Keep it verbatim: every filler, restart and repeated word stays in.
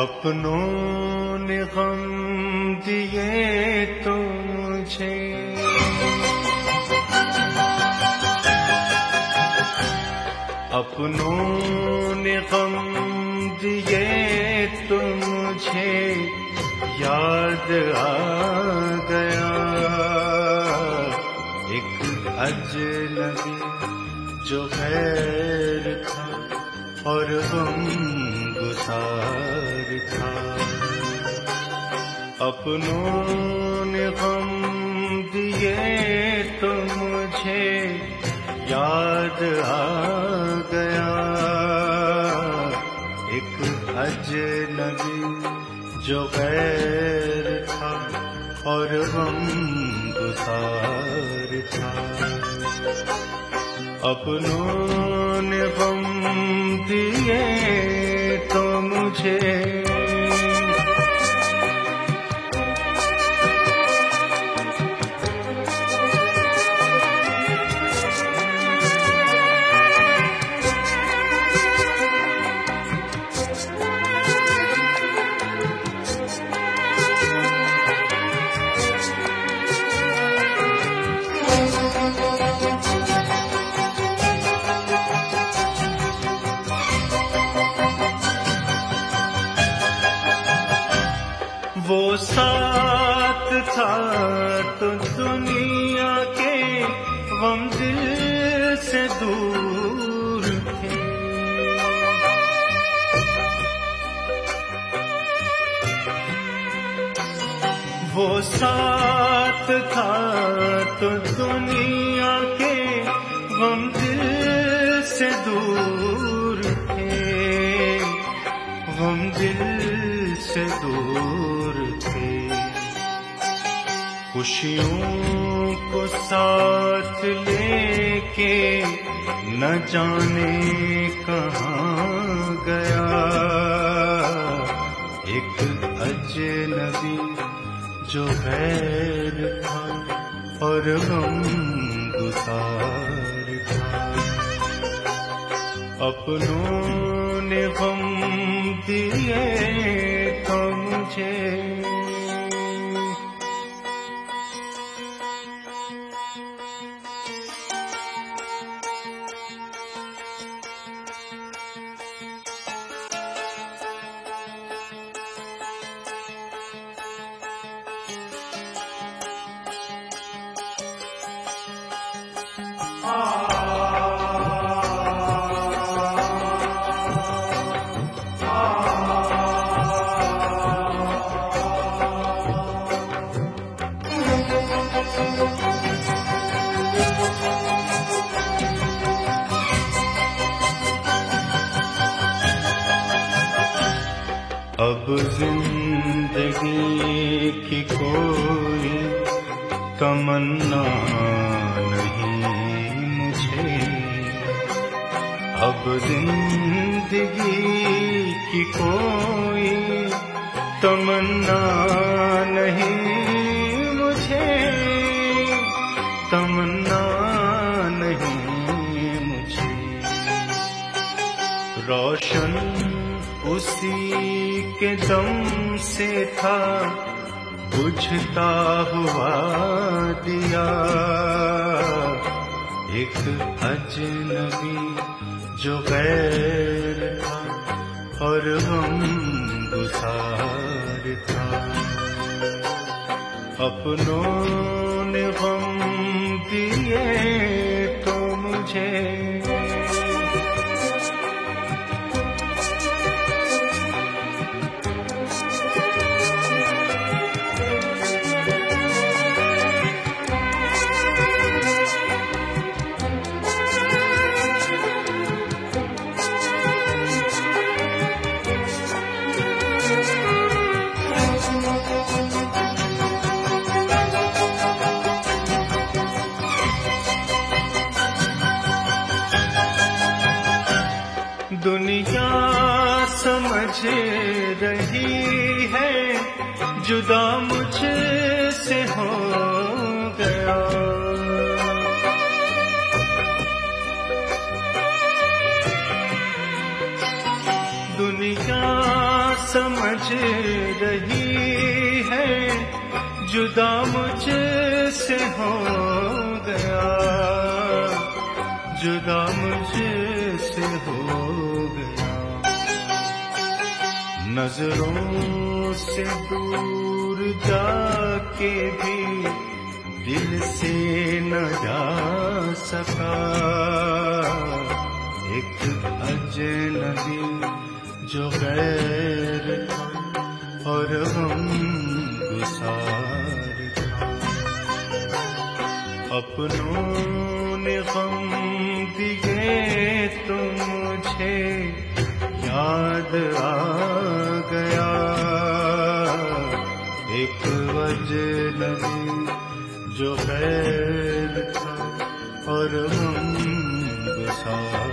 अपनों ने गम दिए तो मुझे, अपनों ने गम दिए तो मुझे याद आ गया एक अजनबी जो गैर था और गम गुसार था। अपनों ने गम दिए तो मुझे याद आ गया एक अजनबी जो गैर था और गम गुसार था। अपनों ने गम दिए तो मुझे, वो साथ था तो दुनिया के गम दिल से दूर थे। वो साथ था तो दुनिया के गम दिल से दूर थे, गम दिल से दूर थे। खुशियों को साथ लेके न जाने कहाँ गया एक अजनबी जो गैर था और गम गुसार था। अपनों ने गम दिए तो मुझे, अब जिंदगी की कोई तमन्ना नहीं मुझे, अब जिंदगी की कोई तमन्ना नहीं मुझे, तमन्ना नहीं मुझे। रोशन उसी के दम से था बुझता हुआ दिया एक अजनबी जो गैर था और हम गुसार था। अपनों ने गम दिए तो मुझे, दुनिया समझ रही है जुदा मुझसे हो गया, दुनिया समझ रही है, जुदा मुझसे हो गया, जुदा मुझसे हो गया। नजरों से दूर जाके भी दिल से न जा सका, एक अजनबी जो गैर था और हम गुसार था। अपनों ने गम दिए तो मुझे याद आ गया, एक अजनबी जो गैर था और हम गुसार